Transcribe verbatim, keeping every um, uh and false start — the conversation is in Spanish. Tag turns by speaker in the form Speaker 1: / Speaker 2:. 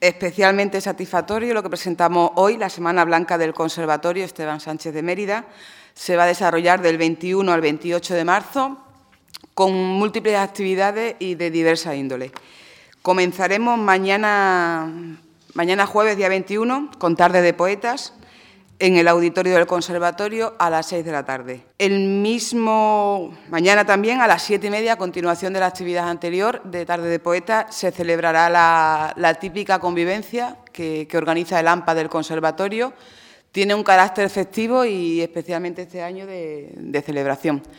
Speaker 1: especialmente satisfactorio lo que presentamos hoy, la Semana Blanca del Conservatorio Esteban Sánchez de Mérida. Se va a desarrollar del veintiuno al veintiocho de marzo con múltiples actividades y de diversa índole. Comenzaremos mañana, mañana jueves, día veintiuno, con Tarde de Poetas, en el auditorio del Conservatorio a las seis de la tarde. El mismo, mañana también a las siete y media, a continuación de la actividad anterior de Tarde de Poetas, se celebrará la, la típica convivencia que, que organiza el AMPA del Conservatorio. Tiene un carácter festivo y especialmente este año de, de celebración.